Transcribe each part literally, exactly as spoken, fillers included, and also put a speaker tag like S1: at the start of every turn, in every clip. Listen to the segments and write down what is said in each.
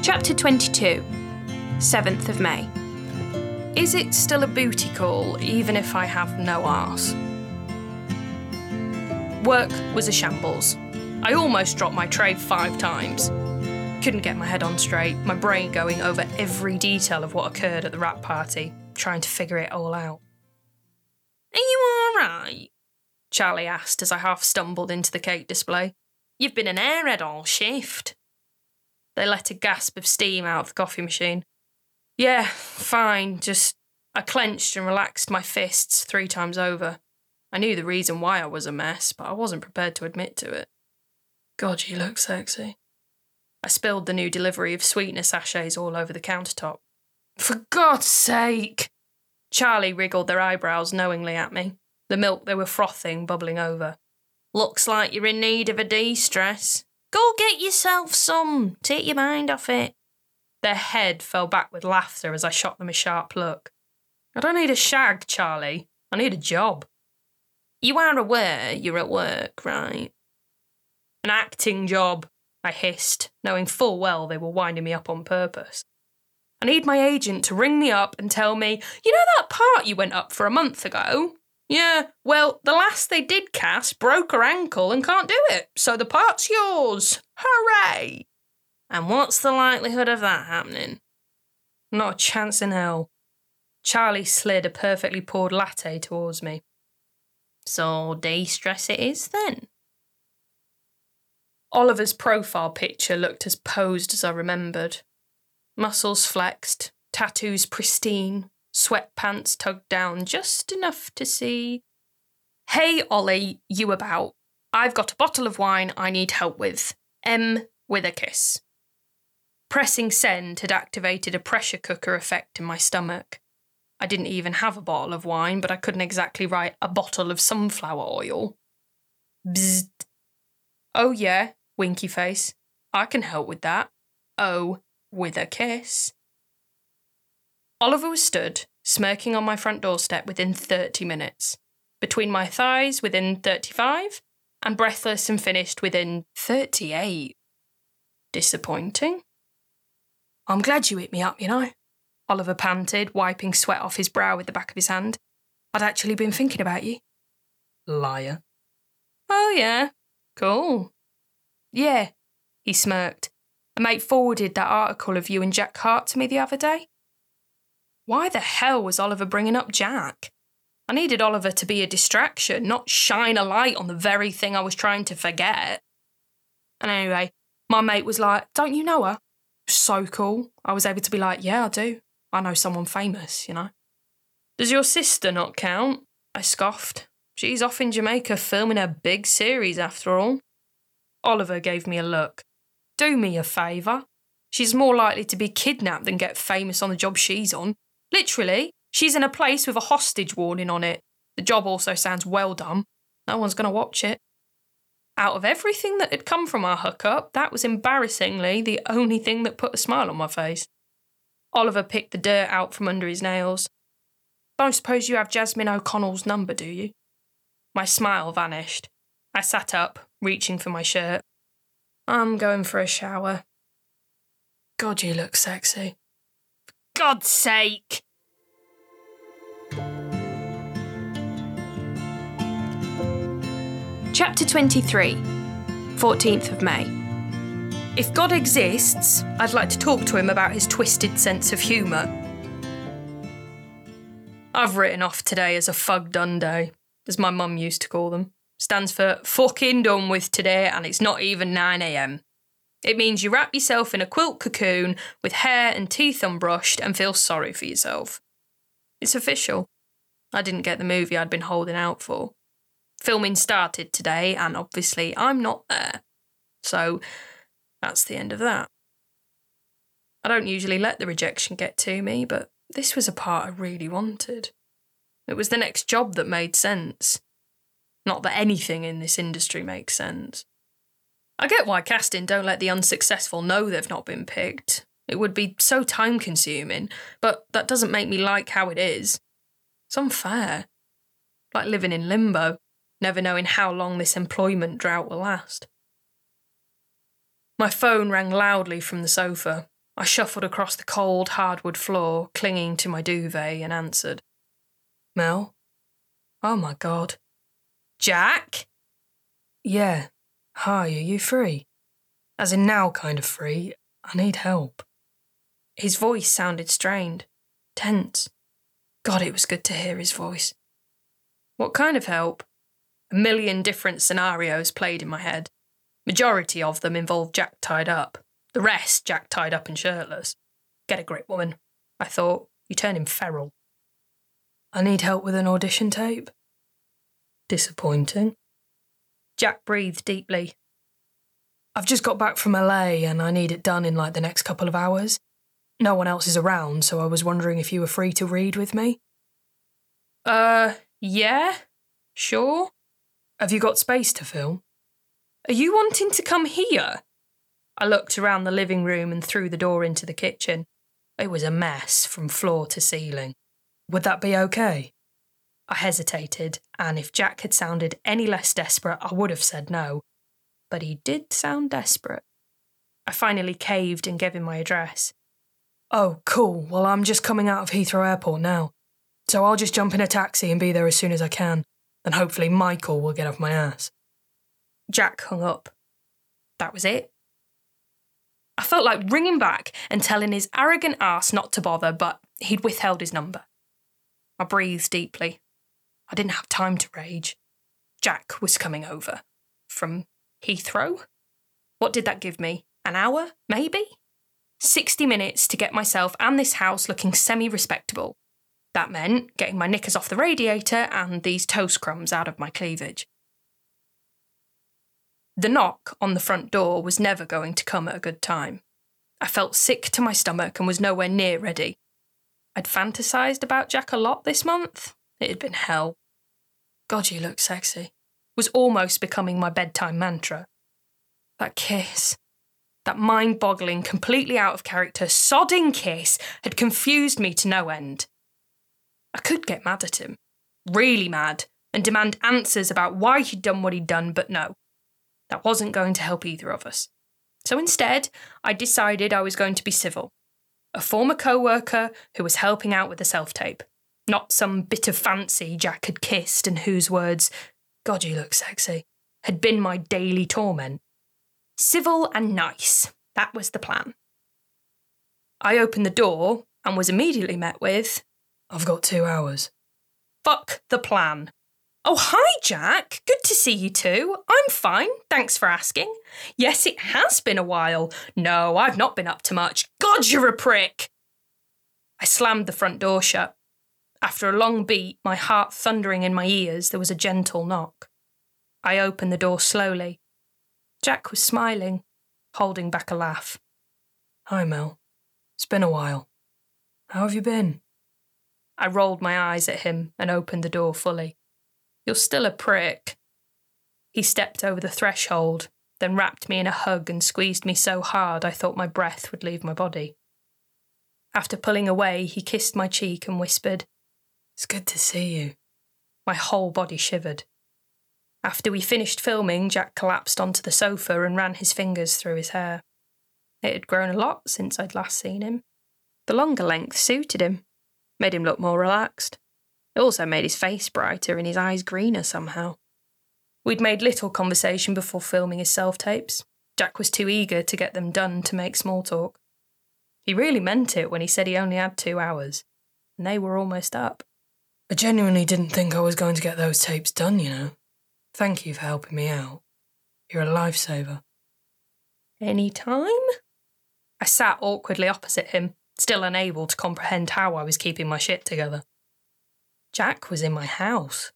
S1: Chapter twenty-two, seventh of May. Is it still a booty call, even if I have no arse? Work was a shambles. I almost dropped my tray five times. Couldn't get my head on straight, my brain going over every detail of what occurred at the wrap party, trying to figure it all out. Are you alright? Charlie asked as I half stumbled into the cake display. You've been an airhead all shift. They let a gasp of steam out of the coffee machine. Yeah, fine, just I clenched and relaxed my fists three times over. I knew the reason why I was a mess, but I wasn't prepared to admit to it. God, you look sexy. I spilled the new delivery of sweetener sachets all over the countertop. For God's sake! Charlie wriggled their eyebrows knowingly at me, the milk they were frothing bubbling over. Looks like you're in need of a de-stress. Go get yourself some. Take your mind off it. Their head fell back with laughter as I shot them a sharp look. I don't need a shag, Charlie. I need a job. You are aware you're at work, right? An acting job, I hissed, knowing full well they were winding me up on purpose. I need my agent to ring me up and tell me, you know that part you went up for a month ago? Yeah, well, the last they did cast broke her ankle and can't do it, so the part's yours. Hooray! And what's the likelihood of that happening? Not a chance in hell. Charlie slid a perfectly poured latte towards me. So de-stress it is, then? Oliver's profile picture looked as posed as I remembered. Muscles flexed, tattoos pristine, sweatpants tugged down just enough to see. Hey, Ollie, you about? I've got a bottle of wine I need help with. M with a kiss. Pressing send had activated a pressure cooker effect in my stomach. I didn't even have a bottle of wine, but I couldn't exactly write a bottle of sunflower oil. Bzzzt. Oh yeah, winky face. I can help with that. Oh, with a kiss. Oliver was stood, smirking on my front doorstep within thirty minutes, between my thighs within thirty-five, and breathless and finished within thirty-eight. Disappointing? I'm glad you hit me up, you know, Oliver panted, wiping sweat off his brow with the back of his hand. I'd actually been thinking about you. Liar. Oh yeah, cool. Yeah, he smirked. A mate forwarded that article of you and Jack Hart to me the other day. Why the hell was Oliver bringing up Jack? I needed Oliver to be a distraction, not shine a light on the very thing I was trying to forget. And anyway, my mate was like, don't you know her? So cool. I was able to be like, yeah, I do. I know someone famous, you know. Does your sister not count? I scoffed. She's off in Jamaica filming her big series after all. Oliver gave me a look. Do me a favour. She's more likely to be kidnapped than get famous on the job she's on. Literally, she's in a place with a hostage warning on it. The job also sounds well done. No one's going to watch it. Out of everything that had come from our hookup, that was embarrassingly the only thing that put a smile on my face. Oliver picked the dirt out from under his nails. Don't suppose you have Jasmine O'Connell's number, do you? My smile vanished. I sat up, reaching for my shirt. I'm going for a shower. God, you look sexy. For God's sake! Chapter twenty-three, fourteenth of May. If God exists, I'd like to talk to him about his twisted sense of humour. I've written off today as a fug done day, as my mum used to call them. Stands for fucking done with today and it's not even nine a.m. It means you wrap yourself in a quilt cocoon with hair and teeth unbrushed and feel sorry for yourself. It's official. I didn't get the movie I'd been holding out for. Filming started today and obviously I'm not there. So that's the end of that. I don't usually let the rejection get to me, but this was a part I really wanted. It was the next job that made sense. Not that anything in this industry makes sense. I get why casting don't let the unsuccessful know they've not been picked. It would be so time-consuming, but that doesn't make me like how it is. It's unfair. Like living in limbo, never knowing how long this employment drought will last. My phone rang loudly from the sofa. I shuffled across the cold hardwood floor, clinging to my duvet, and answered. Mel? Oh my God. Jack? Yeah. Hi, are you free? As in now kind of free. I need help. His voice sounded strained, tense. God, it was good to hear his voice. What kind of help? A million different scenarios played in my head. Majority of them involved Jack tied up. The rest, Jack tied up and shirtless. Get a grip, woman. I thought. You turn him feral. I need help with an audition tape. Disappointing. Jack breathed deeply. I've just got back from L A and I need it done in like the next couple of hours. No one else is around, so I was wondering if you were free to read with me. Uh, yeah, sure. Have you got space to film? Are you wanting to come here? I looked around the living room and through the door into the kitchen. It was a mess from floor to ceiling. Would that be okay? I hesitated, and if Jack had sounded any less desperate, I would have said no. But he did sound desperate. I finally caved and gave him my address. Oh, cool. Well, I'm just coming out of Heathrow Airport now. So I'll just jump in a taxi and be there as soon as I can. Then hopefully Michael will get off my ass. Jack hung up. That was it. I felt like ringing back and telling his arrogant ass not to bother, but he'd withheld his number. I breathed deeply. I didn't have time to rage. Jack was coming over. From Heathrow? What did that give me? An hour, maybe? Sixty minutes to get myself and this house looking semi-respectable. That meant getting my knickers off the radiator and these toast crumbs out of my cleavage. The knock on the front door was never going to come at a good time. I felt sick to my stomach and was nowhere near ready. I'd fantasised about Jack a lot this month. It had been hell. God, you look sexy. Was almost becoming my bedtime mantra. That kiss, that mind-boggling, completely out of character, sodding kiss had confused me to no end. I could get mad at him, really mad, and demand answers about why he'd done what he'd done, but no. That wasn't going to help either of us. So instead, I decided I was going to be civil. A former co-worker who was helping out with the self-tape. Not some bit of fancy Jack had kissed and whose words, God, you look sexy, had been my daily torment. Civil and nice. That was the plan. I opened the door and was immediately met with, I've got two hours. Fuck the plan. Oh, hi, Jack. Good to see you too. I'm fine. Thanks for asking. Yes, it has been a while. No, I've not been up to much. God, you're a prick. I slammed the front door shut. After a long beat, my heart thundering in my ears, there was a gentle knock. I opened the door slowly. Jack was smiling, holding back a laugh. Hi, Mel. It's been a while. How have you been? I rolled my eyes at him and opened the door fully. You're still a prick. He stepped over the threshold, then wrapped me in a hug and squeezed me so hard I thought my breath would leave my body. After pulling away, he kissed my cheek and whispered, It's good to see you. My whole body shivered. After we finished filming, Jack collapsed onto the sofa and ran his fingers through his hair. It had grown a lot since I'd last seen him. The longer length suited him, made him look more relaxed. It also made his face brighter and his eyes greener somehow. We'd made little conversation before filming his self-tapes. Jack was too eager to get them done to make small talk. He really meant it when he said he only had two hours, and they were almost up. I genuinely didn't think I was going to get those tapes done, you know. Thank you for helping me out. You're a lifesaver. Any time? I sat awkwardly opposite him, still unable to comprehend how I was keeping my shit together. Jack was in my house.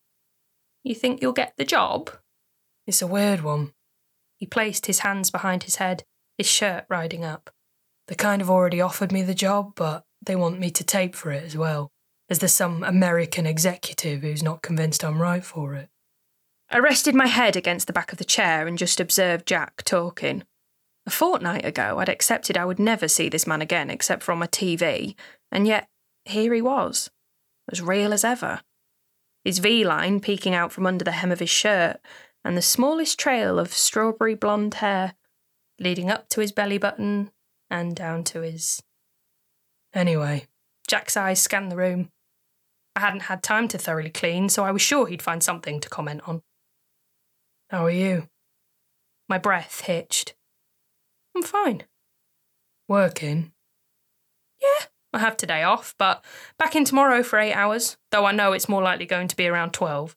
S1: You think you'll get the job? It's a weird one. He placed his hands behind his head, his shirt riding up. They kind of already offered me the job, but they want me to tape for it as well, as there's some American executive who's not convinced I'm right for it. I rested my head against the back of the chair and just observed Jack talking. A fortnight ago, I'd accepted I would never see this man again except for on my T V, and yet here he was. As real as ever. His V-line peeking out from under the hem of his shirt, and the smallest trail of strawberry blonde hair leading up to his belly button and down to his... Anyway, Jack's eyes scanned the room. I hadn't had time to thoroughly clean, so I was sure he'd find something to comment on. How are you? My breath hitched. I'm fine. Working? Yeah, I have today off, but back in tomorrow for eight hours, though I know it's more likely going to be around twelve.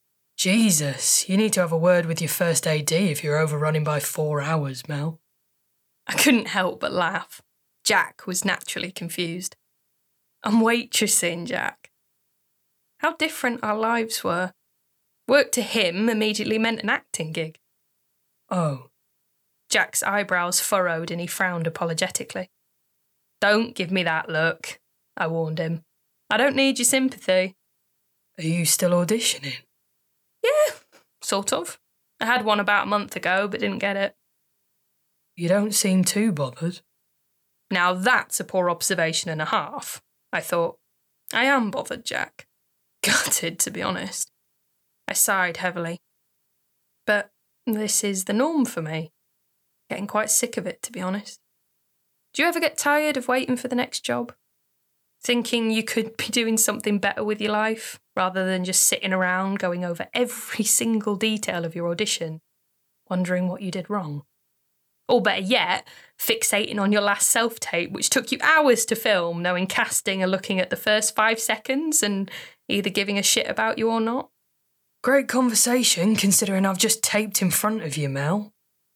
S1: Jesus, you need to have a word with your first A D if you're overrunning by four hours, Mel. I couldn't help but laugh. Jack was naturally confused. I'm waitressing, Jack. How different our lives were. Work to him immediately meant an acting gig. Oh. Jack's eyebrows furrowed and he frowned apologetically. Don't give me that look, I warned him. I don't need your sympathy. Are you still auditioning? Yeah, sort of. I had one about a month ago, but didn't get it. You don't seem too bothered. Now that's a poor observation and a half, I thought. I am bothered, Jack. Gutted, to be honest. I sighed heavily. But this is the norm for me. Getting quite sick of it, to be honest. Do you ever get tired of waiting for the next job? Thinking you could be doing something better with your life, rather than just sitting around going over every single detail of your audition, wondering what you did wrong? Or better yet, fixating on your last self-tape, which took you hours to film, knowing casting are looking at the first five seconds and either giving a shit about you or not? Great conversation, considering I've just taped in front of you, Mel.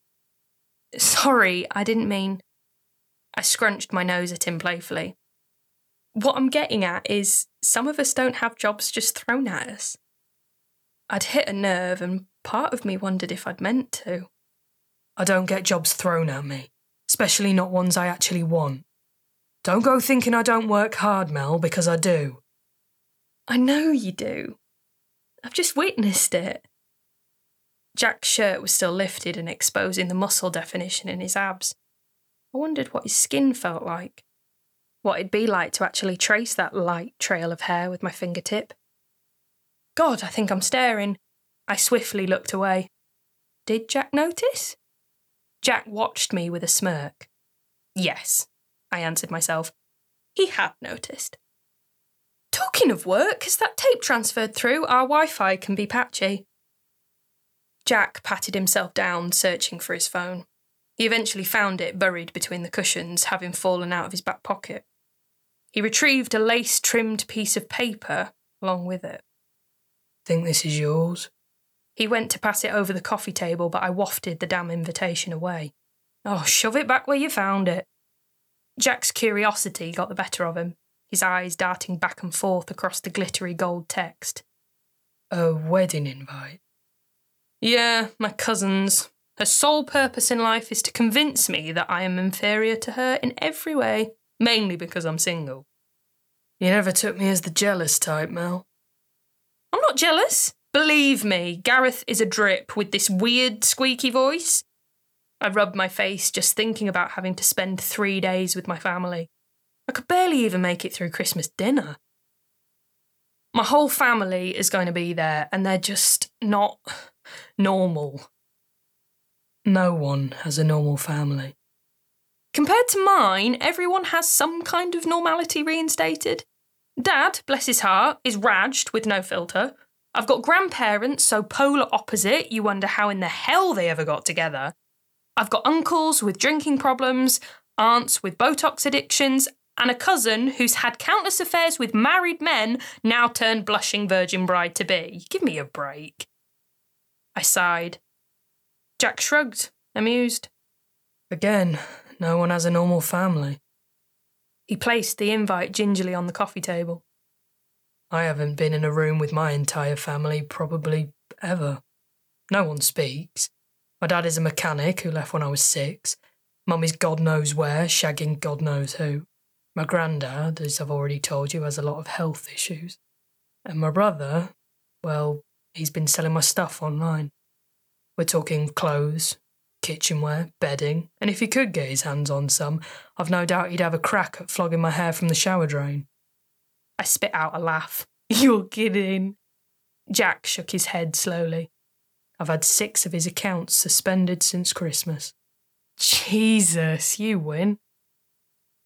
S1: Sorry, I didn't mean... I scrunched my nose at him playfully. What I'm getting at is some of us don't have jobs just thrown at us. I'd hit a nerve and part of me wondered if I'd meant to. I don't get jobs thrown at me, especially not ones I actually want. Don't go thinking I don't work hard, Mel, because I do. I know you do. I've just witnessed it. Jack's shirt was still lifted and exposing the muscle definition in his abs. I wondered what his skin felt like. What it'd be like to actually trace that light trail of hair with my fingertip. God, I think I'm staring. I swiftly looked away. Did Jack notice? Jack watched me with a smirk. Yes, I answered myself. He had noticed. Talking of work, has that tape transferred through? Our Wi-Fi can be patchy. Jack patted himself down, searching for his phone. He eventually found it buried between the cushions, having fallen out of his back pocket. He retrieved a lace-trimmed piece of paper along with it. Think this is yours? He went to pass it over the coffee table, but I wafted the damn invitation away. Oh, shove it back where you found it. Jack's curiosity got the better of him, his eyes darting back and forth across the glittery gold text. A wedding invite? Yeah, my cousin's. Her sole purpose in life is to convince me that I am inferior to her in every way, mainly because I'm single. You never took me as the jealous type, Mel. I'm not jealous. Believe me, Gareth is a drip with this weird, squeaky voice. I rubbed my face just thinking about having to spend three days with my family. I could barely even make it through Christmas dinner. My whole family is going to be there, and they're just not normal. No one has a normal family. Compared to mine, everyone has some kind of normality reinstated. Dad, bless his heart, is raged with no filter. I've got grandparents so polar opposite you wonder how in the hell they ever got together. I've got uncles with drinking problems, aunts with Botox addictions, and a cousin who's had countless affairs with married men, now turned blushing virgin bride-to-be. Give me a break. I sighed. Jack shrugged, amused. Again, no one has a normal family. He placed the invite gingerly on the coffee table. I haven't been in a room with my entire family probably ever. No one speaks. My dad is a mechanic who left when I was six. Mum is God knows where, shagging God knows who. My granddad, as I've already told you, has a lot of health issues. And my brother, well, he's been selling my stuff online. We're talking clothes, kitchenware, bedding, and if he could get his hands on some, I've no doubt he'd have a crack at flogging my hair from the shower drain. I spit out a laugh. You're kidding. Jack shook his head slowly. I've had six of his accounts suspended since Christmas. Jesus, you win.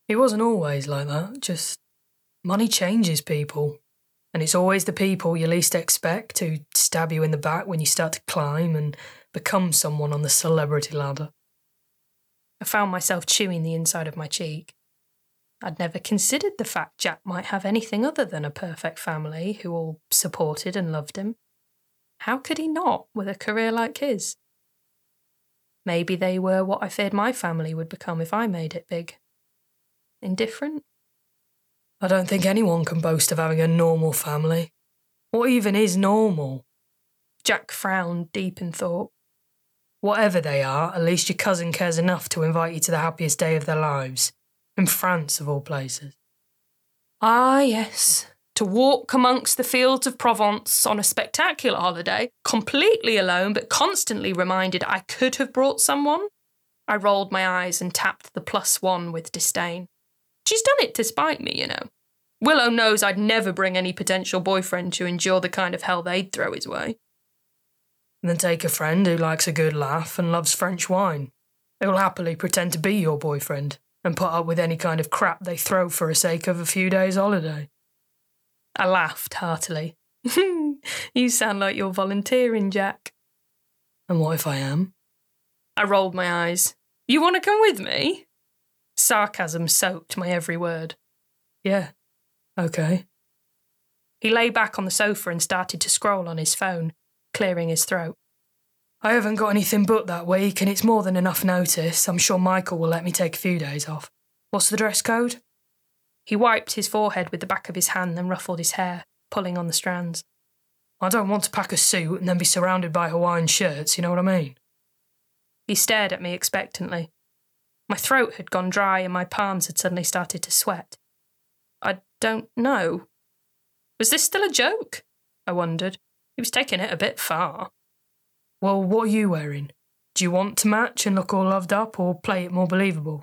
S2: He wasn't always like that, just money changes people. And it's always the people you least expect who stab you in the back when you start to climb and become someone on the celebrity ladder.
S1: I found myself chewing the inside of my cheek. I'd never considered the fact Jack might have anything other than a perfect family who all supported and loved him. How could he not, with a career like his? Maybe they were what I feared my family would become if I made it big. Indifferent?
S2: I don't think anyone can boast of having a normal family. What even is normal?
S1: Jack frowned, deep in thought.
S2: Whatever they are, at least your cousin cares enough to invite you to the happiest day of their lives. In France, of all places.
S1: Ah, yes. To walk amongst the fields of Provence on a spectacular holiday, completely alone but constantly reminded I could have brought someone. I rolled my eyes and tapped the plus one with disdain. She's done it to spite me, you know. Willow knows I'd never bring any potential boyfriend to endure the kind of hell they'd throw his way.
S2: And then take a friend who likes a good laugh and loves French wine. Who'll happily pretend to be your boyfriend and put up with any kind of crap they throw for the sake of a few days' holiday.
S1: I laughed heartily. You sound like you're volunteering, Jack.
S2: And what if I am?
S1: I rolled my eyes. You want to come with me? Sarcasm soaked my every word.
S2: Yeah, okay.
S1: He lay back on the sofa and started to scroll on his phone, clearing his throat.
S2: I haven't got anything booked that week, and it's more than enough notice. I'm sure Michael will let me take a few days off. What's the dress code?
S1: He wiped his forehead with the back of his hand and ruffled his hair, pulling on the strands.
S2: I don't want to pack a suit and then be surrounded by Hawaiian shirts, you know what I mean?
S1: He stared at me expectantly. My throat had gone dry and my palms had suddenly started to sweat. I don't know. Was this still a joke? I wondered. He was taking it a bit far.
S2: Well, what are you wearing? Do you want to match and look all loved up or play it more believable?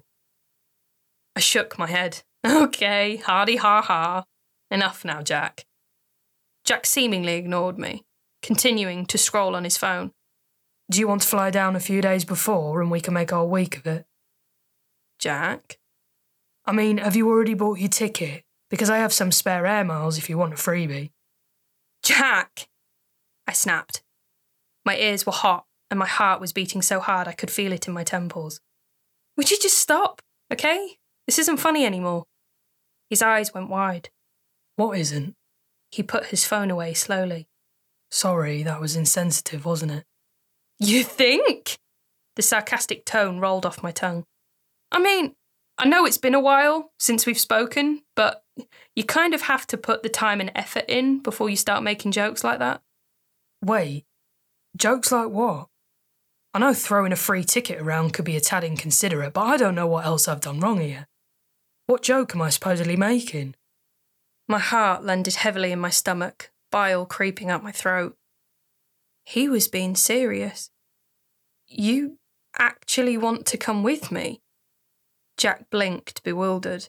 S1: I shook my head. Okay, hardy ha ha. Enough now, Jack. Jack seemingly ignored me, continuing to scroll on his phone.
S2: Do you want to fly down a few days before and we can make our week of it?
S1: Jack?
S2: I mean, have you already bought your ticket? Because I have some spare air miles if you want a freebie.
S1: Jack! I snapped. My ears were hot and my heart was beating so hard I could feel it in my temples. Would you just stop, okay? This isn't funny anymore. His eyes went wide.
S2: What isn't?
S1: He put his phone away slowly.
S2: Sorry, that was insensitive, wasn't it?
S1: You think? The sarcastic tone rolled off my tongue. I mean, I know it's been a while since we've spoken, but you kind of have to put the time and effort in before you start making jokes like that.
S2: Wait, jokes like what? I know throwing a free ticket around could be a tad inconsiderate, but I don't know what else I've done wrong here. What joke am I supposedly making?
S1: My heart landed heavily in my stomach, bile creeping up my throat. He was being serious. You actually want to come with me? Jack blinked, bewildered.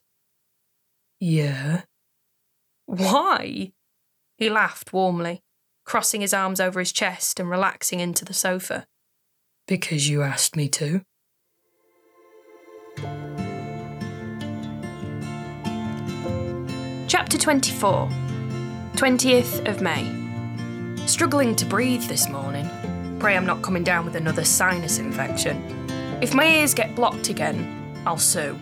S2: Yeah.
S1: Why? He laughed warmly, crossing his arms over his chest and relaxing into the sofa.
S2: Because you asked me to.
S1: Chapter twenty-four, twentieth of May. Struggling to breathe this morning. Pray I'm not coming down with another sinus infection. If my ears get blocked again, I'll sue.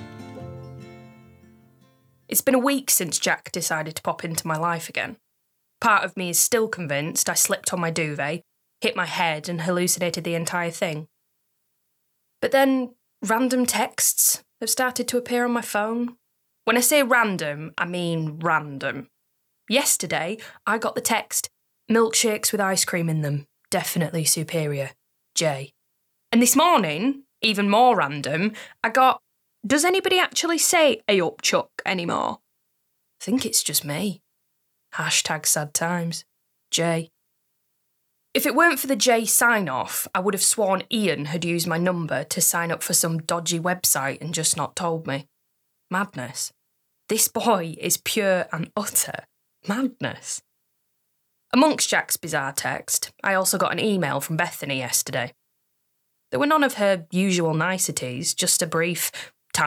S1: It's been a week since Jack decided to pop into my life again. Part of me is still convinced I slipped on my duvet, hit my head and hallucinated the entire thing. But then random texts have started to appear on my phone. When I say random, I mean random. Yesterday, I got the text, milkshakes with ice cream in them, definitely superior, Jay. And this morning, even more random, I got, does anybody actually say "ay up Chuck" anymore? I think it's just me. Hashtag sad times, Jay. If it weren't for the J sign-off, I would have sworn Ian had used my number to sign up for some dodgy website and just not told me. Madness. This boy is pure and utter madness. Amongst Jack's bizarre text, I also got an email from Bethany yesterday. There were none of her usual niceties, just a brief, time,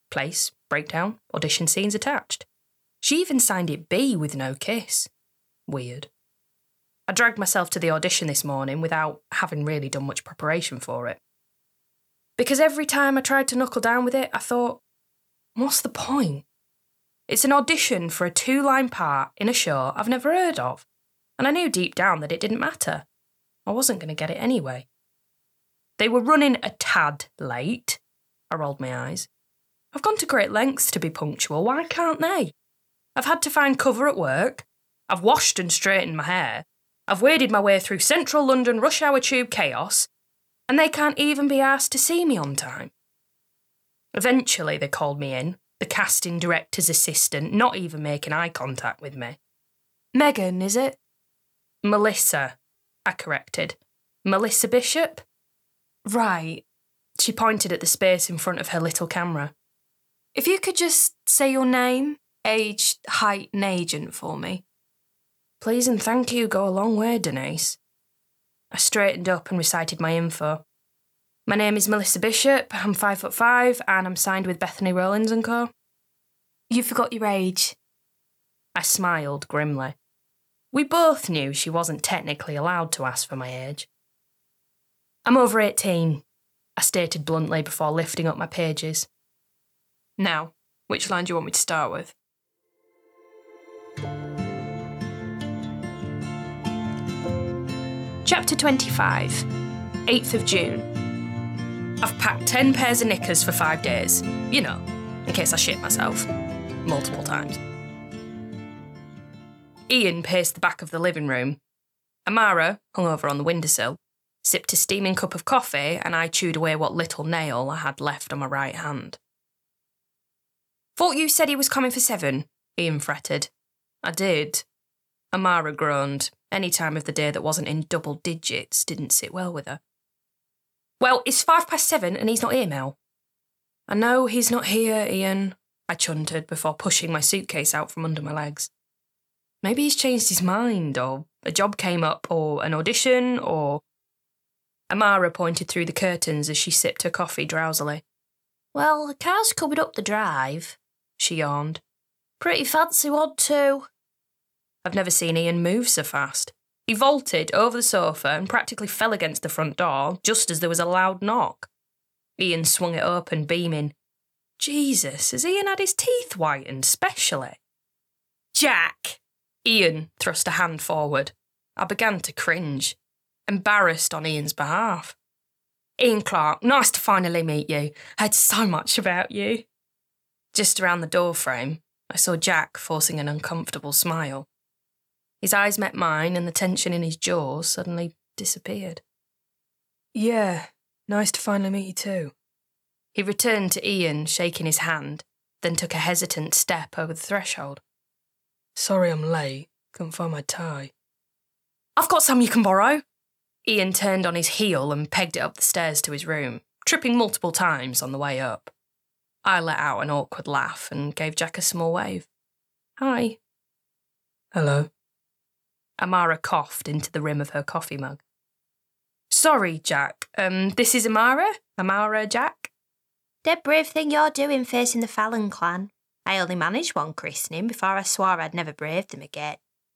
S1: place, breakdown, audition scenes attached. She even signed it B with no kiss. Weird. I dragged myself to the audition this morning without having really done much preparation for it. Because every time I tried to knuckle down with it, I thought, what's the point? It's an audition for a two-line part in a show I've never heard of, and I knew deep down that it didn't matter. I wasn't going to get it anyway. They were running a tad late. I rolled my eyes. I've gone to great lengths to be punctual, why can't they? I've had to find cover at work. I've washed and straightened my hair. I've waded my way through central London rush hour tube chaos, and they can't even be asked to see me on time. Eventually they called me in, the casting director's assistant, not even making eye contact with me.
S2: Megan, is it?
S1: Melissa, I corrected. Melissa Bishop?
S2: Right.
S1: She pointed at the space in front of her little camera.
S2: If you could just say your name, age, height and agent for me.
S1: Please and thank you go a long way, Denise. I straightened up and recited my info. My name is Melissa Bishop, I'm five foot five, and I'm signed with Bethany Rollins and Co.
S2: You forgot your age.
S1: I smiled grimly. We both knew she wasn't technically allowed to ask for my age. I'm over eighteen, I stated bluntly before lifting up my pages.
S2: Now, which line do you want me to start with?
S1: Chapter twenty-five, eighth of June. I've packed ten pairs of knickers for five days, you know, in case I shit myself, multiple times. Ian paced the back of the living room. Amara, hung over on the windowsill, sipped a steaming cup of coffee, and I chewed away what little nail I had left on my right hand. Thought you said he was coming for seven, Ian fretted. I did. Amara groaned. Any time of the day that wasn't in double digits didn't sit well with her. Well, it's five past seven and he's not here, Mel. I know he's not here, Ian, I chuntered before pushing my suitcase out from under my legs. Maybe he's changed his mind, or a job came up, or an audition, or... Amara pointed through the curtains as she sipped her coffee drowsily.
S3: Well, the car's coming up the drive,
S1: she yawned.
S3: Pretty fancy one too.
S1: I've never seen Ian move so fast. He vaulted over the sofa and practically fell against the front door just as there was a loud knock. Ian swung it open, beaming. Jesus, has Ian had his teeth whitened specially? Jack! Ian thrust a hand forward. I began to cringe, embarrassed on Ian's behalf. Ian Clark, nice to finally meet you. I heard so much about you. Just around the doorframe, I saw Jack forcing an uncomfortable smile. His eyes met mine and the tension in his jaws suddenly disappeared.
S2: Yeah, nice to finally meet you too.
S1: He returned to Ian, shaking his hand, then took a hesitant step over the threshold.
S2: Sorry I'm late. Couldn't find my tie.
S1: I've got some you can borrow. Ian turned on his heel and pegged it up the stairs to his room, tripping multiple times on the way up. I let out an awkward laugh and gave Jack a small wave. Hi.
S2: Hello.
S1: Amara coughed into the rim of her coffee mug. Sorry, Jack. Um, this is Amara? Amara, Jack?
S3: Dead brave thing you're doing facing the Fallon clan. I only managed one christening before I swore I'd never brave them again.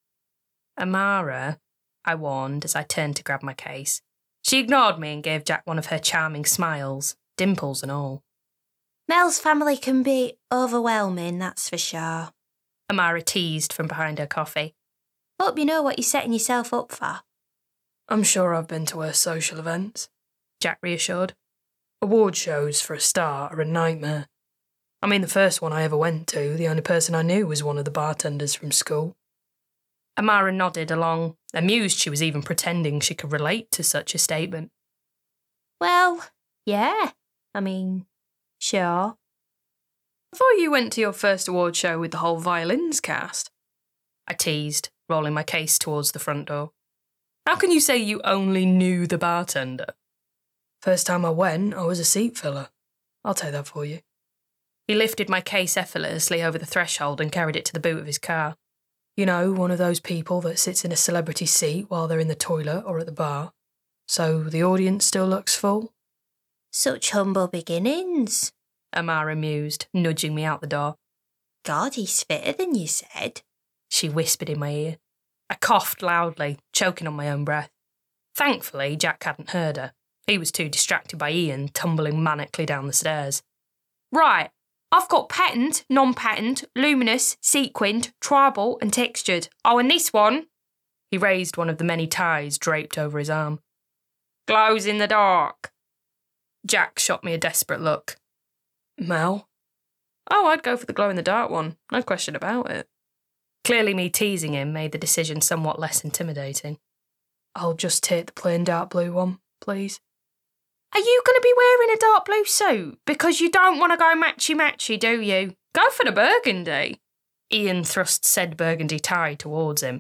S1: Amara, I warned as I turned to grab my case. She ignored me and gave Jack one of her charming smiles, dimples and all.
S3: Mel's family can be overwhelming, that's for sure.
S1: Amara teased from behind her coffee.
S3: Hope you know what you're setting yourself up for.
S2: I'm sure I've been to worse social events,
S1: Jack reassured.
S2: Award shows, for a start, are a nightmare. I mean, the first one I ever went to, the only person I knew was one of the bartenders from school.
S1: Amara nodded along, amused she was even pretending she could relate to such a statement.
S3: Well, yeah. I mean, sure.
S1: I thought you went to your first award show with the whole violins cast. I teased, rolling my case towards the front door. How can you say you only knew the bartender?
S2: First time I went, I was a seat filler. I'll take that for you.
S1: He lifted my case effortlessly over the threshold and carried it to the boot of his car.
S2: You know, one of those people that sits in a celebrity seat while they're in the toilet or at the bar. So the audience still looks full?
S3: Such humble beginnings,
S1: Amara mused, nudging me out the door.
S3: God, he's fitter than you said,
S1: she whispered in my ear. I coughed loudly, choking on my own breath. Thankfully, Jack hadn't heard her. He was too distracted by Ian tumbling manically down the stairs. Right, I've got patterned, non-patterned, luminous, sequined, tribal and textured. Oh, and this one... He raised one of the many ties draped over his arm. Glows in the dark. Jack shot me a desperate look.
S2: Mel?
S1: Oh, I'd go for the glow-in-the-dark one. No question about it. Clearly me teasing him made the decision somewhat less intimidating.
S2: I'll just take the plain dark blue one, please.
S1: Are you going to be wearing a dark blue suit? Because you don't want to go matchy-matchy, do you? Go for the burgundy. Ian thrust said burgundy tie towards him.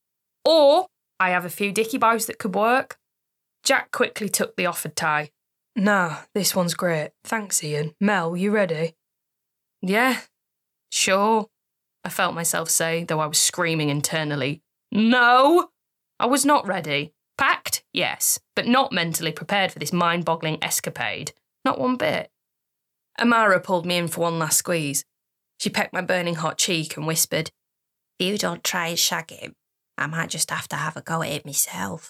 S1: Or, I have a few dicky bows that could work. Jack quickly took the offered tie.
S2: Nah, this one's great. Thanks, Ian. Mel, you ready?
S1: Yeah, sure, I felt myself say, though I was screaming internally. No! I was not ready. Packed, yes, but not mentally prepared for this mind-boggling escapade. Not one bit. Amara pulled me in for one last squeeze. She pecked my burning hot cheek and whispered,
S3: If you don't try and shag him, I might just have to have a go at it myself.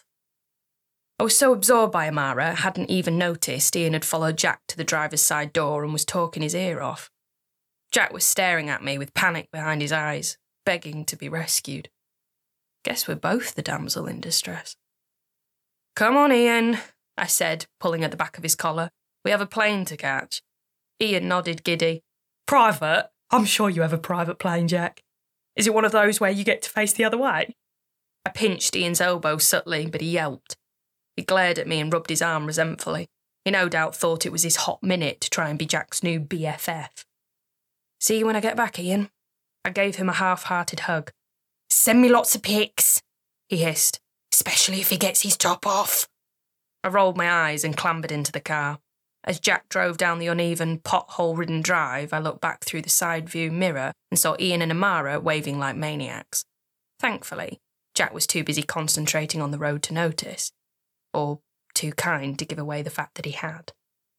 S1: I was so absorbed by Amara, I hadn't even noticed Ian had followed Jack to the driver's side door and was talking his ear off. Jack was staring at me with panic behind his eyes, begging to be rescued. Guess we're both the damsel in distress. Come on, Ian, I said, pulling at the back of his collar. We have a plane to catch. Ian nodded giddy. Private? I'm sure you have a private plane, Jack. Is it one of those where you get to face the other way? I pinched Ian's elbow subtly, but he yelped. He glared at me and rubbed his arm resentfully. He no doubt thought it was his hot minute to try and be Jack's new B F F. See you when I get back, Ian. I gave him a half-hearted hug. Send me lots of pics, he hissed, especially if he gets his top off. I rolled my eyes and clambered into the car. As Jack drove down the uneven, pothole-ridden drive, I looked back through the side view mirror and saw Ian and Amara waving like maniacs. Thankfully, Jack was too busy concentrating on the road to notice, or too kind to give away the fact that he had.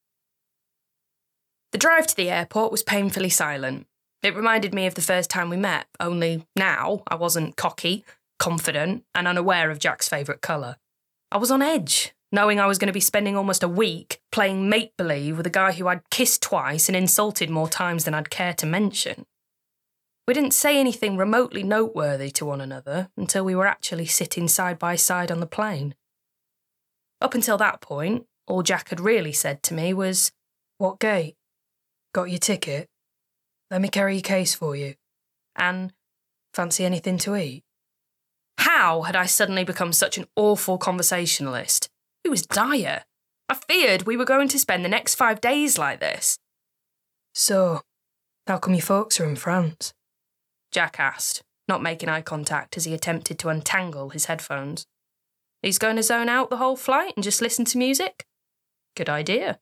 S1: The drive to the airport was painfully silent. It reminded me of the first time we met, only now I wasn't cocky, confident, and unaware of Jack's favourite colour. I was on edge, knowing I was going to be spending almost a week playing make-believe with a guy who I'd kissed twice and insulted more times than I'd care to mention. We didn't say anything remotely noteworthy to one another until we were actually sitting side by side on the plane. Up until that point, all Jack had really said to me was,
S2: What gate? Got your ticket? Let me carry your case for you.
S1: And,
S2: fancy anything to eat?
S1: How had I suddenly become such an awful conversationalist? It was dire. I feared we were going to spend the next five days like this.
S2: So, how come your folks are in France?
S1: Jack asked, not making eye contact as he attempted to untangle his headphones. He's going to zone out the whole flight and just listen to music? Good idea.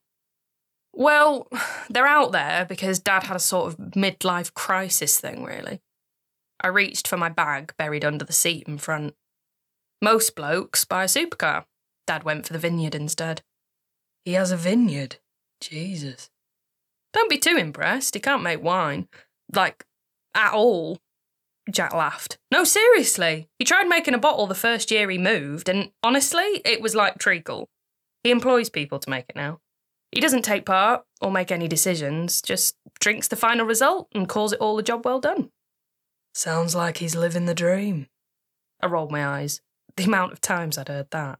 S1: Well, they're out there because Dad had a sort of midlife crisis thing, really. I reached for my bag buried under the seat in front. Most blokes buy a supercar. Dad went for the vineyard instead.
S2: He has a vineyard? Jesus.
S1: Don't be too impressed. He can't make wine. Like, at all. Jack laughed. No, seriously. He tried making a bottle the first year he moved, and honestly, it was like treacle. He employs people to make it now. He doesn't take part or make any decisions, just drinks the final result and calls it all a job well done.
S2: Sounds like he's living the dream.
S1: I rolled my eyes. The amount of times I'd heard that.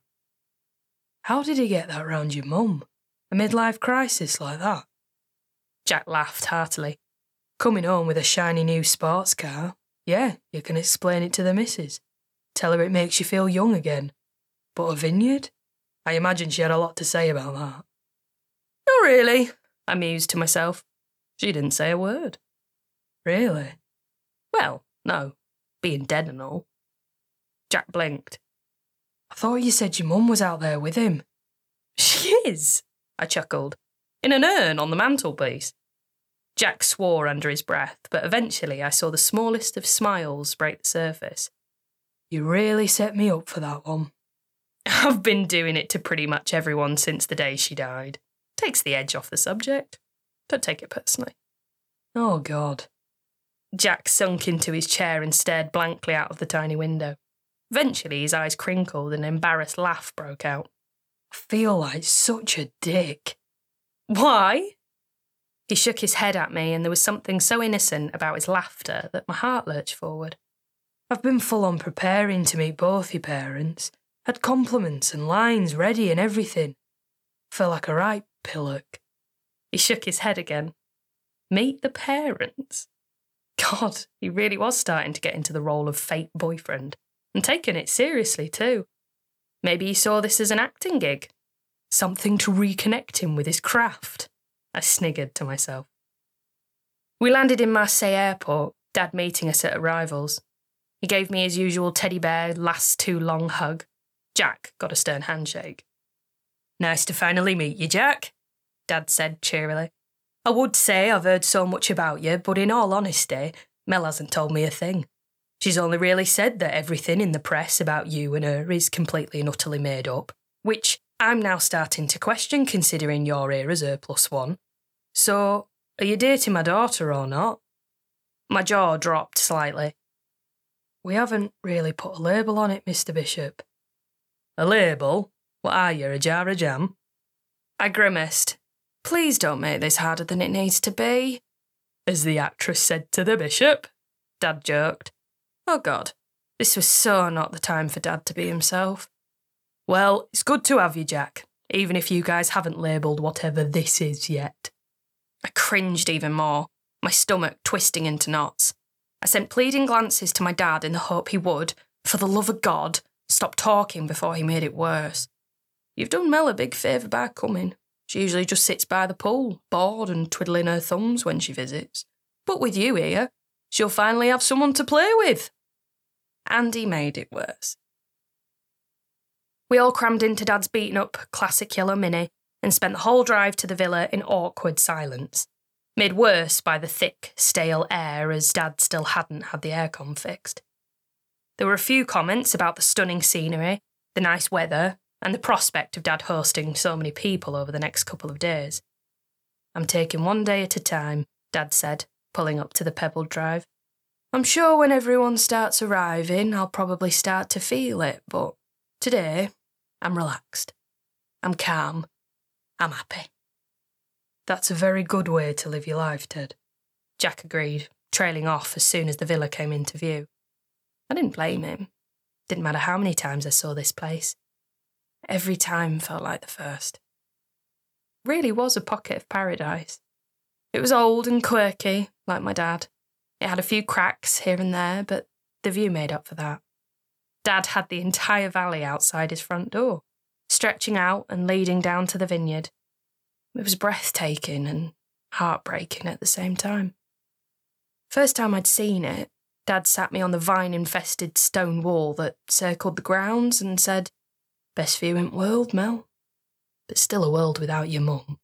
S2: How did he get that round your mum? A midlife crisis like that?
S1: Jack laughed heartily.
S2: Coming home with a shiny new sports car. Yeah, you can explain it to the missus. Tell her it makes you feel young again. But a vineyard? I imagine she had a lot to say about that.
S1: Not really, I mused to myself. She didn't say a word.
S2: Really?
S1: Well, no, being dead and all. Jack blinked.
S2: I thought you said your mum was out there with him.
S1: She is, I chuckled, in an urn on the mantelpiece. Jack swore under his breath, but eventually I saw the smallest of smiles break the surface.
S2: You really set me up for that one.
S1: I've been doing it to pretty much everyone since the day she died. Takes the edge off the subject. Don't take it personally.
S2: Oh, God.
S1: Jack sunk into his chair and stared blankly out of the tiny window. Eventually, his eyes crinkled and an embarrassed laugh broke out.
S2: I feel like such a dick.
S1: Why? He shook his head at me, and there was something so innocent about his laughter that my heart lurched forward.
S2: I've been full on preparing to meet both your parents. Had compliments and lines ready and everything. Felt like a right pillock.
S1: He shook his head again. Meet the parents? God, he really was starting to get into the role of fake boyfriend, and taking it seriously too. Maybe he saw this as an acting gig. Something to reconnect him with his craft. I sniggered to myself. We landed in Marseille airport, Dad meeting us at arrivals. He gave me his usual teddy bear last too long hug. Jack got a stern handshake.
S2: Nice to finally meet you, Jack,
S1: Dad said cheerily.
S2: I would say I've heard so much about you, but in all honesty, Mel hasn't told me a thing. She's only really said that everything in the press about you and her is completely and utterly made up, which I'm now starting to question considering you're here as her plus one. So, are you dating my daughter or not?
S1: My jaw dropped slightly.
S2: We haven't really put a label on it, Mister Bishop.
S1: A label? What are you, a jar of jam? I grimaced. Please don't make this harder than it needs to be.
S2: As the actress said to the bishop,
S1: Dad joked. Oh God, this was so not the time for Dad to be himself.
S2: Well, it's good to have you, Jack, even if you guys haven't labelled whatever this is yet.
S1: I cringed even more, my stomach twisting into knots. I sent pleading glances to my dad in the hope he would, for the love of God, stop talking before he made it worse. You've done Mel a big favour by coming. She usually just sits by the pool, bored and twiddling her thumbs when she visits. But with you here, she'll finally have someone to play with. And he made it worse. We all crammed into Dad's beaten-up classic yellow Mini and spent the whole drive to the villa in awkward silence, made worse by the thick, stale air as Dad still hadn't had the aircon fixed. There were a few comments about the stunning scenery, the nice weather, and the prospect of Dad hosting so many people over the next couple of days. I'm taking one day at a time, Dad said, pulling up to the pebbled drive. I'm sure when everyone starts arriving, I'll probably start to feel it, but today, I'm relaxed. I'm calm. I'm happy.
S2: That's a very good way to live your life, Ted.
S1: Jack agreed, trailing off as soon as the villa came into view. I didn't blame him. Didn't matter how many times I saw this place. Every time felt like the first. It really was a pocket of paradise. It was old and quirky, like my dad. It had a few cracks here and there, but the view made up for that. Dad had the entire valley outside his front door, stretching out and leading down to the vineyard. It was breathtaking and heartbreaking at the same time. First time I'd seen it, Dad sat me on the vine-infested stone wall that circled the grounds and said, "Best view in the world, Mel, but still a world without your mum."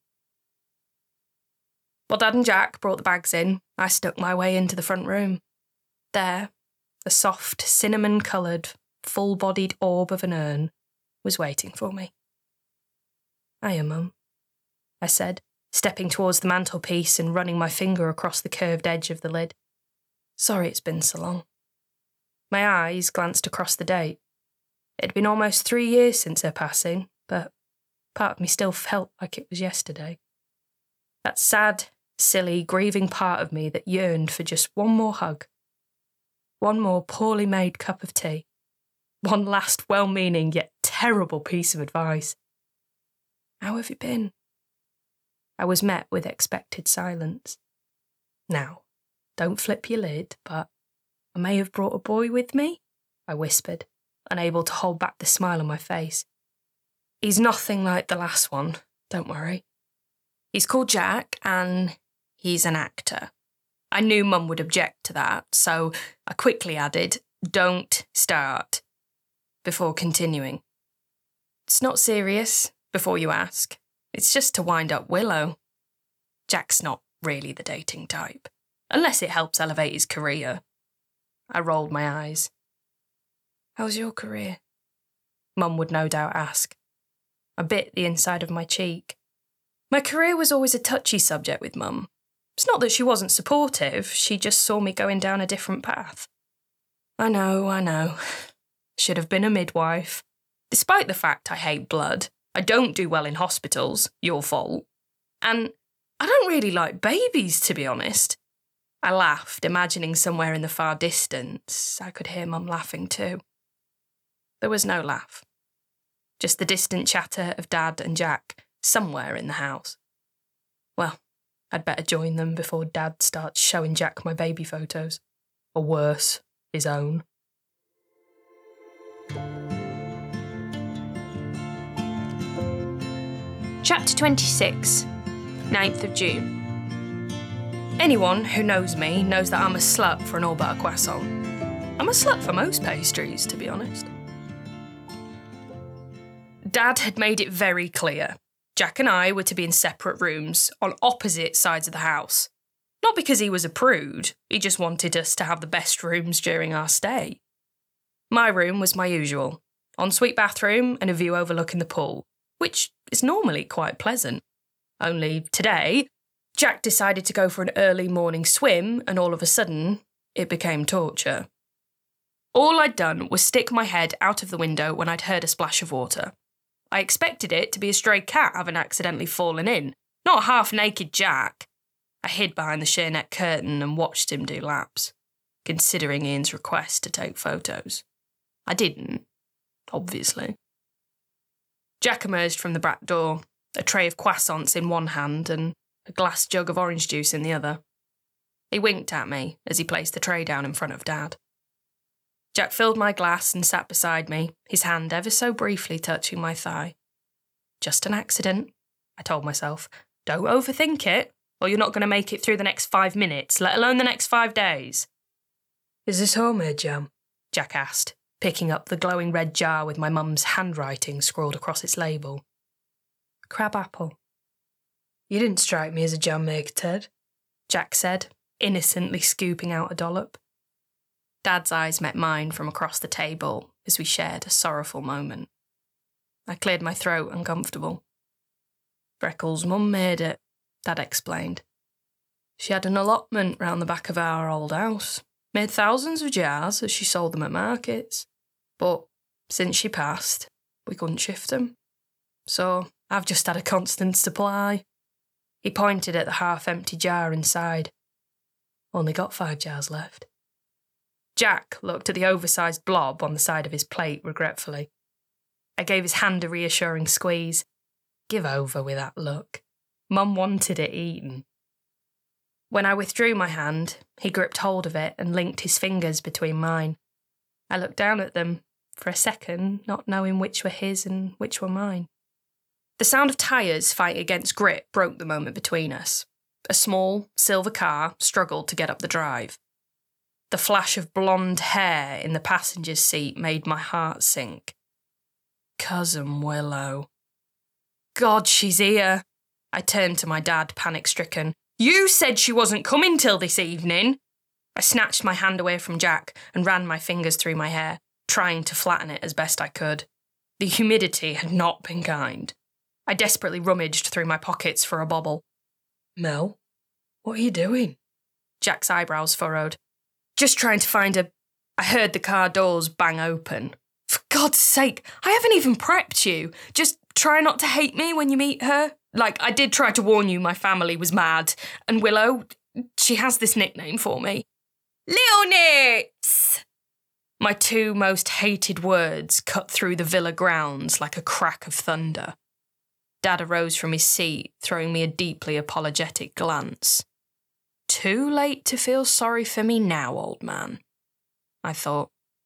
S1: While Dad and Jack brought the bags in, I stuck my way into the front room. There, a soft, cinnamon-coloured, full-bodied orb of an urn was waiting for me. "Hiya, Mum," I said, stepping towards the mantelpiece and running my finger across the curved edge of the lid. "Sorry it's been so long." My eyes glanced across the date. It had been almost three years since her passing, but part of me still felt like it was yesterday. That sad, silly, grieving part of me that yearned for just one more hug. One more poorly made cup of tea. One last well-meaning yet terrible piece of advice. "How have you been?" I was met with expected silence. "Now, don't flip your lid, but I may have brought a boy with me," I whispered, unable to hold back the smile on my face. "He's nothing like the last one, don't worry. He's called Jack, and he's an actor." I knew Mum would object to that, so I quickly added, "Don't start," before continuing. "It's not serious, before you ask. It's just to wind up Willow. Jack's not really the dating type, unless it helps elevate his career." I rolled my eyes. "How's your career?" Mum would no doubt ask. I bit the inside of my cheek. My career was always a touchy subject with Mum. It's not that she wasn't supportive, she just saw me going down a different path. I know, I know. Should have been a midwife. Despite the fact I hate blood, I don't do well in hospitals, your fault. And I don't really like babies, to be honest. I laughed, imagining somewhere in the far distance I could hear Mum laughing too. There was no laugh. Just the distant chatter of Dad and Jack somewhere in the house. Well, I'd better join them before Dad starts showing Jack my baby photos. Or worse, his own. Chapter twenty-six, ninth of June. Anyone who knows me knows that I'm a slut for an all-butter croissant. I'm a slut for most pastries, to be honest. Dad had made it very clear. Jack and I were to be in separate rooms on opposite sides of the house. Not because he was a prude, he just wanted us to have the best rooms during our stay. My room was my usual, ensuite bathroom and a view overlooking the pool, which is normally quite pleasant. Only today, Jack decided to go for an early morning swim and all of a sudden, it became torture. All I'd done was stick my head out of the window when I'd heard a splash of water. I expected it to be a stray cat having accidentally fallen in, not half-naked Jack. I hid behind the sheer net curtain and watched him do laps, considering Ian's request to take photos. I didn't, obviously. Jack emerged from the back door, a tray of croissants in one hand and a glass jug of orange juice in the other. He winked at me as he placed the tray down in front of Dad. Jack filled my glass and sat beside me, his hand ever so briefly touching my thigh. Just an accident, I told myself. Don't overthink it, or you're not going to make it through the next five minutes, let alone the next five days.
S2: Is this homemade jam?
S1: Jack asked, picking up the glowing red jar with my mum's handwriting scrawled across its label. Crab apple.
S2: You didn't strike me as a jam maker, Ted,
S1: Jack said, innocently scooping out a dollop. Dad's eyes met mine from across the table as we shared a sorrowful moment. I cleared my throat, uncomfortable. Freckles' mum made it, Dad explained. She had an allotment round the back of our old house, made thousands of jars as she sold them at markets. But since she passed, we couldn't shift them. So I've just had a constant supply. He pointed at the half-empty jar inside. Only got five jars left. Jack looked at the oversized blob on the side of his plate regretfully. I gave his hand a reassuring squeeze. Give over with that look. Mum wanted it eaten. When I withdrew my hand, he gripped hold of it and linked his fingers between mine. I looked down at them, for a second, not knowing which were his and which were mine. The sound of tyres fighting against grit broke the moment between us. A small, silver car struggled to get up the drive. The flash of blonde hair in the passenger's seat made my heart sink. Cousin Willow. God, she's here. I turned to my dad, panic-stricken. You said she wasn't coming till this evening. I snatched my hand away from Jack and ran my fingers through my hair, trying to flatten it as best I could. The humidity had not been kind. I desperately rummaged through my pockets for a bobble.
S2: Mel, what are you doing?
S1: Jack's eyebrows furrowed. Just trying to find a... I heard the car doors bang open. For God's sake, I haven't even prepped you. Just try not to hate me when you meet her. Like, I did try to warn you my family was mad. And Willow, she has this nickname for me. Little Nips! My two most hated words cut through the villa grounds like a crack of thunder. Dad arose from his seat, throwing me a deeply apologetic glance. Too late to feel sorry for me now, old man, I thought.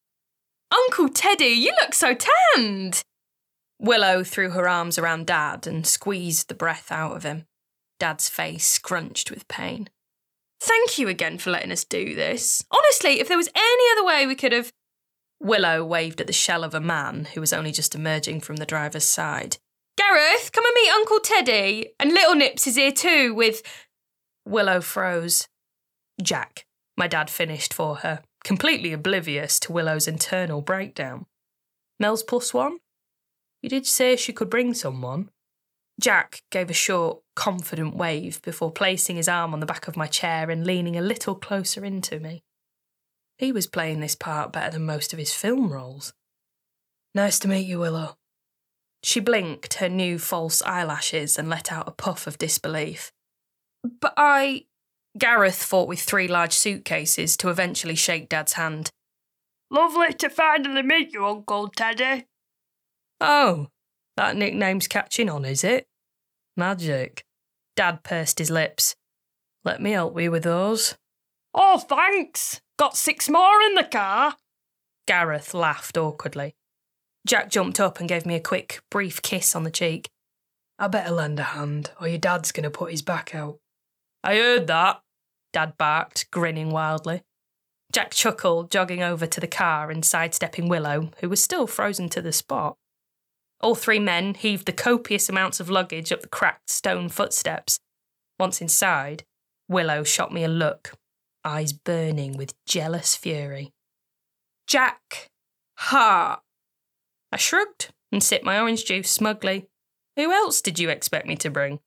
S1: Uncle Teddy, you look so tanned! Willow threw her arms around Dad and squeezed the breath out of him. Dad's face scrunched with pain. Thank you again for letting us do this. Honestly, if there was any other way we could have... Willow waved at the shell of a man who was only just emerging from the driver's side. Gareth, come and meet Uncle Teddy. And Little Nips is here too with... Willow froze. Jack, my dad finished for her, completely oblivious to Willow's internal breakdown. Mel's plus one? You did say she could bring someone. Jack gave a short, confident wave before placing his arm on the back of my chair and leaning a little closer into me. He was playing this part better than most of his film roles.
S2: Nice to meet you, Willow.
S1: She blinked her new false eyelashes and let out a puff of disbelief. But I... Gareth fought with three large suitcases to eventually shake Dad's hand.
S4: Lovely to finally meet you, Uncle Teddy.
S1: Oh, that nickname's catching on, is it? Magic. Dad pursed his lips. Let me help you with those.
S4: Oh, thanks. Got six more in the car.
S1: Gareth laughed awkwardly. Jack jumped up and gave me a quick, brief kiss on the cheek.
S2: I better lend a hand, or your dad's going to put his back out.
S1: I heard that, Dad barked, grinning wildly. Jack chuckled, jogging over to the car and sidestepping Willow, who was still frozen to the spot. All three men heaved the copious amounts of luggage up the cracked stone footsteps. Once inside, Willow shot me a look, eyes burning with jealous fury. Jack! Ha! I shrugged and sipped my orange juice smugly. Who else did you expect me to bring?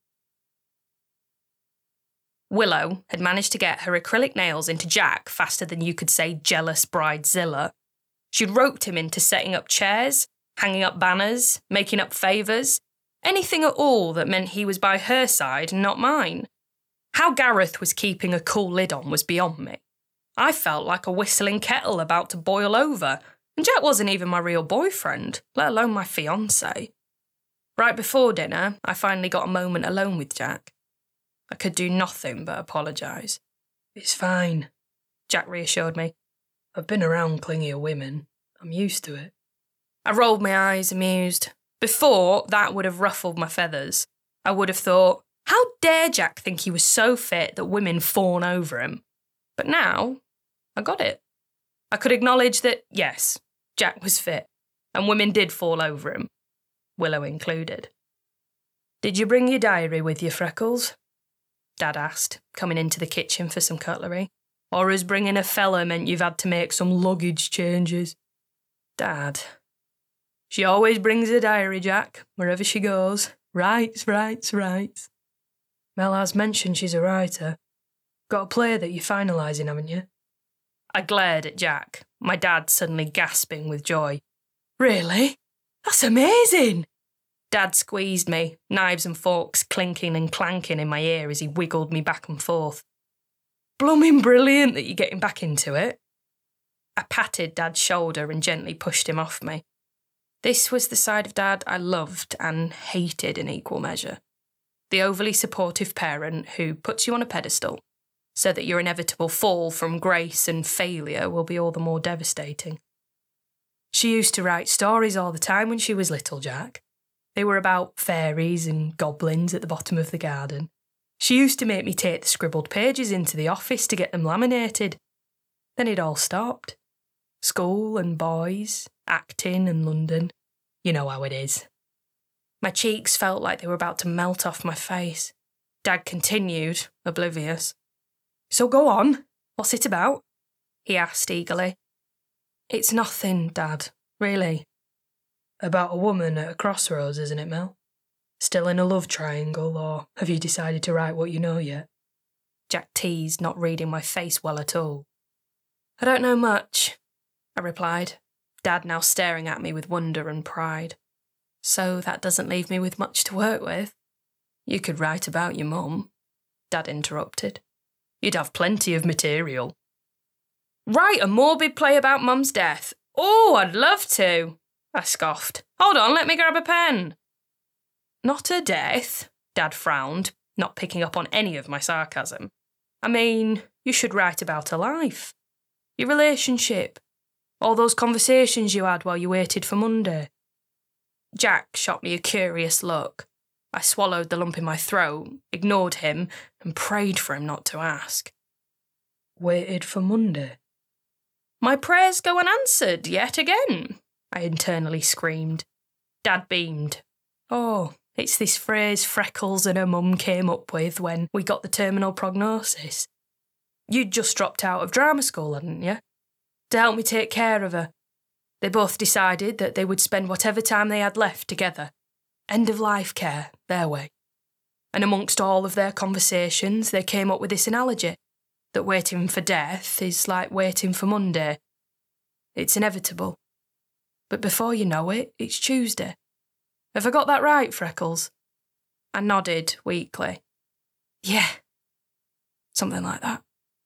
S1: Willow had managed to get her acrylic nails into Jack faster than you could say jealous bridezilla. She'd roped him into setting up chairs, hanging up banners, making up favours, anything at all that meant he was by her side and not mine. How Gareth was keeping a cool lid on was beyond me. I felt like a whistling kettle about to boil over, and Jack wasn't even my real boyfriend, let alone my fiancé. Right before dinner, I finally got a moment alone with Jack. I could do nothing but apologise.
S2: It's fine,
S1: Jack reassured me.
S2: I've been around clingier women. I'm used to it.
S1: I rolled my eyes, amused. Before, that would have ruffled my feathers. I would have thought, how dare Jack think he was so fit that women fawn over him? But now, I got it. I could acknowledge that, yes, Jack was fit, and women did fall over him, Willow included.
S2: Did you bring your diary with you, Freckles?
S1: Dad asked, coming into the kitchen for some cutlery. Or has bringing a fella meant you've had to make some luggage changes?
S2: Dad. She always brings a diary, Jack, wherever she goes. Writes, writes, writes. Mel has mentioned she's a writer. Got a play that you're finalising, haven't you?
S1: I glared at Jack, my dad suddenly gasping with joy.
S2: Really? That's amazing!
S1: Dad squeezed me, knives and forks clinking and clanking in my ear as he wiggled me back and forth.
S2: Blooming brilliant that you're getting back into it.
S1: I patted Dad's shoulder and gently pushed him off me. This was the side of Dad I loved and hated in equal measure. The overly supportive parent who puts you on a pedestal so that your inevitable fall from grace and failure will be all the more devastating.
S2: She used to write stories all the time when she was little, Jack. They were about fairies and goblins at the bottom of the garden. She used to make me take the scribbled pages into the office to get them laminated. Then it all stopped. School and boys, acting and London. You know how it is.
S1: My cheeks felt like they were about to melt off my face. Dad continued, oblivious.
S2: So go on. What's it about?
S1: He asked eagerly.
S2: It's nothing, Dad, really. About a woman at a crossroads, isn't it, Mel? Still in a love triangle, or have you decided to write what you know yet?
S1: Jack teased, not reading my face well at all.
S2: I don't know much,
S1: I replied, Dad now staring at me with wonder and pride.
S2: So that doesn't leave me with much to work with.
S1: You could write about your mum, Dad interrupted. You'd have plenty of material. Write a morbid play about Mum's death. Oh, I'd love to, I scoffed. Hold on, let me grab a pen. Not her death, Dad frowned, not picking up on any of my sarcasm. I mean, you should write about her life. Your relationship. All those conversations you had while you waited for Monday. Jack shot me a curious look. I swallowed the lump in my throat, ignored him, and prayed for him not to ask.
S2: Waited for Monday?
S1: My prayers go unanswered yet again, I internally screamed. Dad beamed.
S2: Oh, it's this phrase Freckles and her mum came up with when we got the terminal prognosis. You'd just dropped out of drama school, hadn't you? To help me take care of her. They both decided that they would spend whatever time they had left together.
S1: end-of-life care, their way. And amongst all of their conversations, they came up with this analogy, that waiting for death is like waiting for Monday. It's inevitable. But before you know it, it's Tuesday. Have I got that right, Freckles? I nodded weakly. Yeah. Something like that.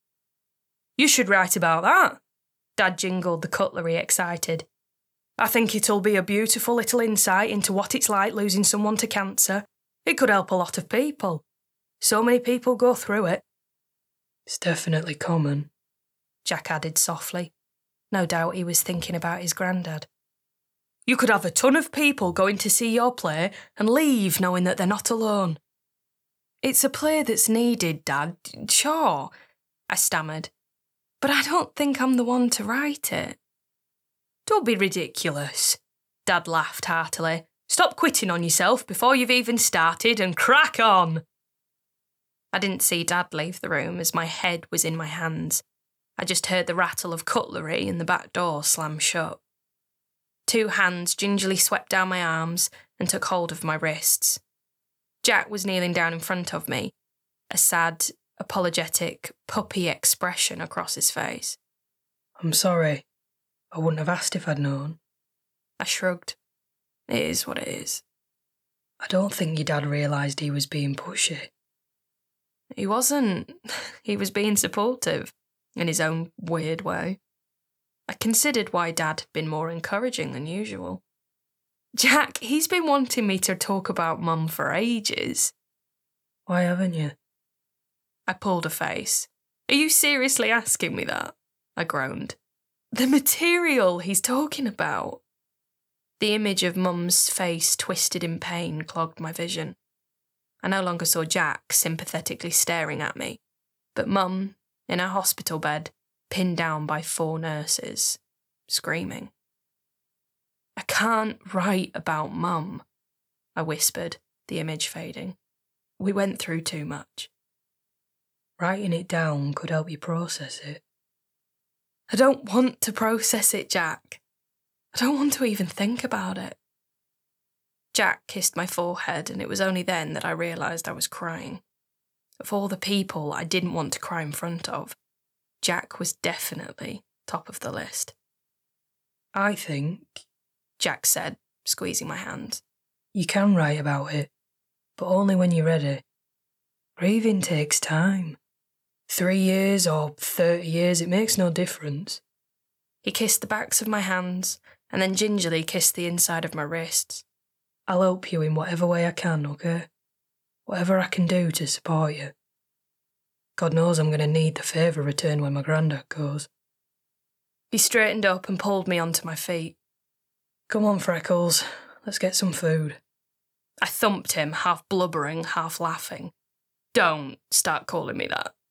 S1: You should write about that. Dad jingled the cutlery, excited. I think it'll be a beautiful little insight into what it's like losing someone to cancer. It could help a lot of people. So many people go through it.
S2: It's definitely common,
S1: Jack added softly. No doubt he was thinking about his granddad. You could have a ton of people going to see your play and leave knowing that they're not alone. It's a play that's needed, Dad, sure, I stammered. But I don't think I'm the one to write it. Don't be ridiculous, Dad laughed heartily. Stop quitting on yourself before you've even started and crack on. I didn't see Dad leave the room as my head was in my hands. I just heard the rattle of cutlery and the back door slam shut. Two hands gingerly swept down my arms and took hold of my wrists. Jack was kneeling down in front of me, a sad, apologetic, puppy expression across his face.
S2: I'm sorry. I wouldn't have asked if I'd known.
S1: I shrugged. It is what it is.
S2: I don't think your dad realised he was being pushy.
S1: He wasn't. He was being supportive, in his own weird way. I considered why Dad had been more encouraging than usual. Jack, he's been wanting me to talk about Mum for ages.
S2: Why haven't you?
S1: I pulled a face. Are you seriously asking me that? I groaned. The material he's talking about. The image of Mum's face twisted in pain clogged my vision. I no longer saw Jack sympathetically staring at me, but Mum, in her hospital bed, pinned down by four nurses, screaming. I can't write about Mum, I whispered, the image fading. We went through too much.
S2: Writing it down could help you process it.
S1: I don't want to process it, Jack. I don't want to even think about it. Jack kissed my forehead, and it was only then that I realised I was crying. Of all the people I didn't want to cry in front of, Jack was definitely top of the list.
S2: I think,
S1: Jack said, squeezing my hand,
S2: you can write about it, but only when you're ready. Grieving takes time. Three years or thirty years, it makes no difference.
S1: He kissed the backs of my hands and then gingerly kissed the inside of my wrists.
S2: I'll help you in whatever way I can, okay? Whatever I can do to support you. God knows I'm going to need the favour returned when my granddad goes.
S1: He straightened up and pulled me onto my feet.
S2: Come on, Freckles, let's get some food.
S1: I thumped him, half blubbering, half laughing. Don't start calling me that.